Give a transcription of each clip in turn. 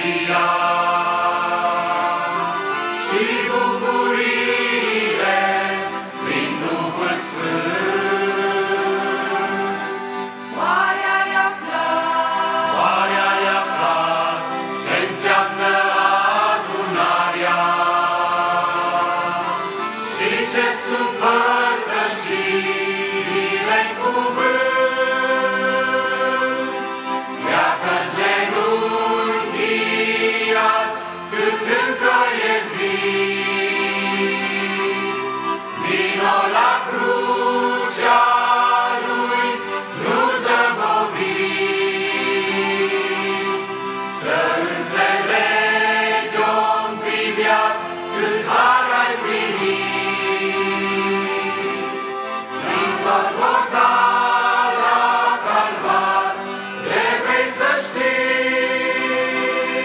și bucurile prin Duhul Sfânt. Oare ai aflat Ce înseamnă adunarea și ce sunt părtășirile în cuvânt? Leacă genunchii azi cât încă e zi, vino la crucea Lui, nu zăbovi. Să înțelegi, om pribeat, cât har ai primit. Prin Golgota la Calvar, de vrei să știi.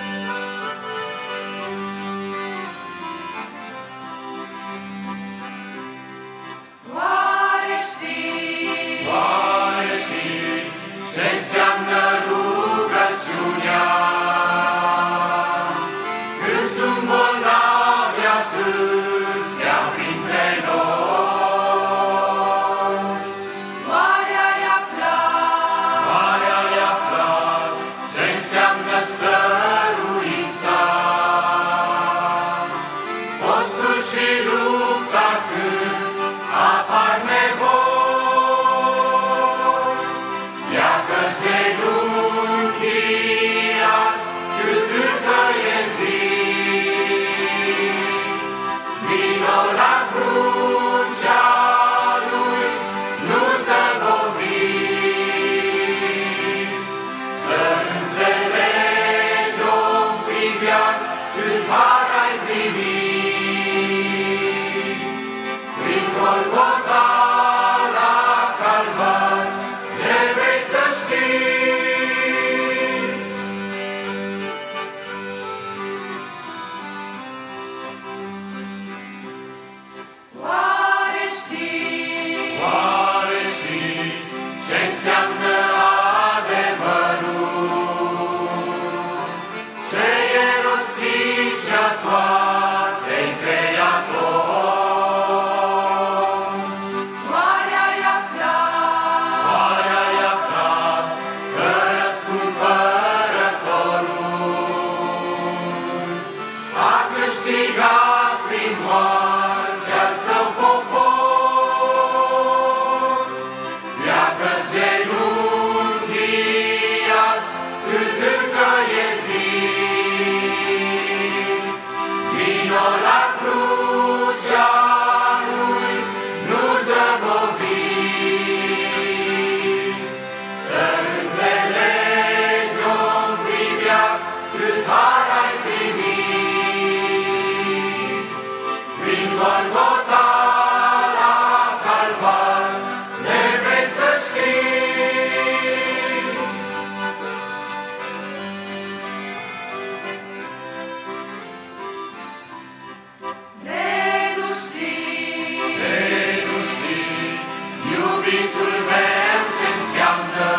Oare știi Ce înseamnă rugăciunea? Când sunt bolnavi atâția printre noi. Oare ai aflat Ce înseamnă stăruința? Postul și lupta când apar nevoi. Leacă genunchii azi cât încă e zi, vino la crucea Lui, nu zăbovi. Să înțelegi, om pribeat, cât har ai primit. Prin Golgota la Calvar, de vrei să știi. Oare știi Ce înseamnă adevărul? Ce e rostit și-a toate-i Creator? Oare ai aflat Că Răscumpărătorul a câștigat prin moarte al său popor? Leacă genunchii azi cât încă e zi, vino la crucea Lui, nu zăbovi. Să înțelegi, om pribeat, cât har ai primit. Prin Golgota la Calvar, de vrei să știi. de nu știi, Iubitul meu, ce înseamnă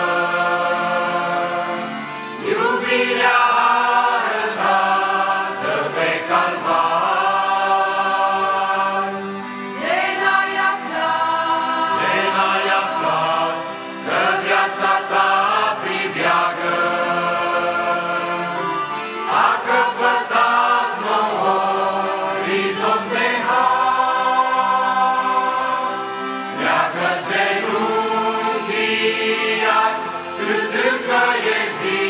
iubirea arătată pe Calvar. de n-ai aflat că viața ta pribeagă a căpătat nou orizont de har. Leacă genunchii azi cât încă e zi,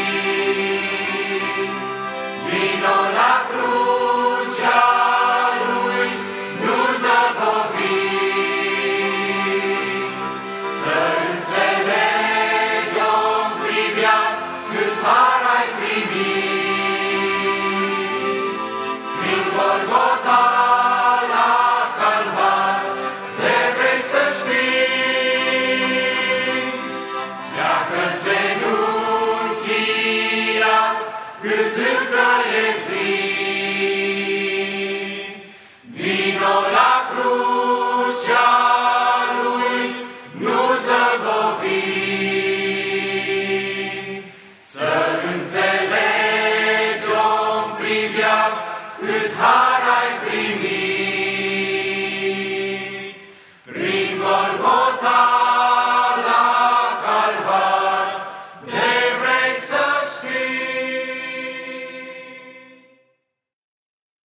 vino la crucea Lui, nu zăbovi. Să înțelegi, om pribeat, cât har ai primit. Prin Golgota la Calvar, de vrei să știi. Leacă genunchii azi cât încă e zi,